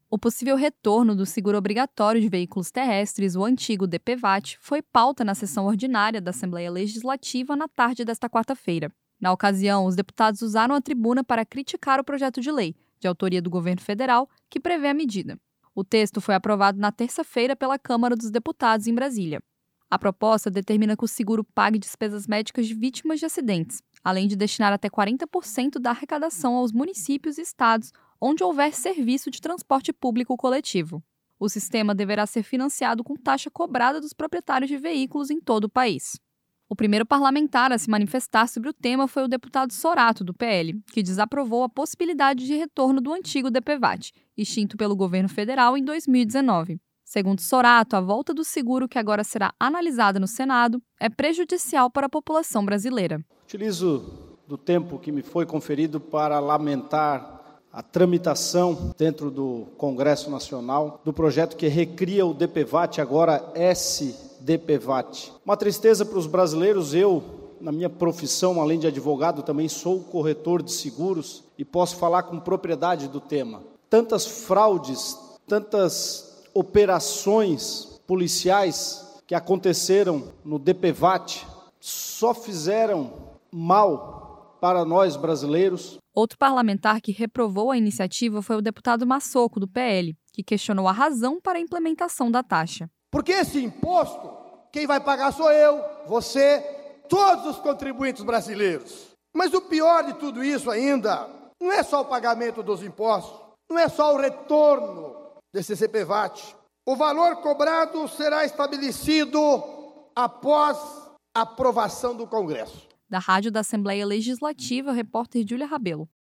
O possível retorno do seguro obrigatório de veículos terrestres, o antigo DPVAT, foi pauta na sessão ordinária da Assembleia Legislativa na tarde desta quarta-feira. Na ocasião, os deputados usaram a tribuna para criticar o projeto de lei, de autoria do governo federal, que prevê a medida. O texto foi aprovado na terça-feira pela Câmara dos Deputados em Brasília. A proposta determina que o seguro pague despesas médicas de vítimas de acidentes, além de destinar até 40% da arrecadação aos municípios e estados onde houver serviço de transporte público coletivo. O sistema deverá ser financiado com taxa cobrada dos proprietários de veículos em todo o país. O primeiro parlamentar a se manifestar sobre o tema foi o deputado Sorato, do PL, que desaprovou a possibilidade de retorno do antigo DPVAT, extinto pelo governo federal em 2019. Segundo Sorato, a volta do seguro, que agora será analisada no Senado, é prejudicial para a população brasileira. Utilizo do tempo que me foi conferido para lamentar a tramitação dentro do Congresso Nacional do projeto que recria o DPVAT, agora SDPVAT. Uma tristeza para os brasileiros. Eu, na minha profissão, além de advogado, também sou corretor de seguros e posso falar com propriedade do tema. Tantas fraudes, tantas operações policiais que aconteceram no DPVAT só fizeram mal para nós brasileiros. Outro parlamentar que reprovou a iniciativa foi o deputado Massoco, do PL, que questionou a razão para a implementação da taxa. Porque esse imposto, quem vai pagar sou eu, você, todos os contribuintes brasileiros. Mas o pior de tudo isso ainda, não é só o pagamento dos impostos, não é só o retorno desse CPVAT. O valor cobrado será estabelecido após a aprovação do Congresso. Da Rádio da Assembleia Legislativa, o repórter Júlia Rabelo.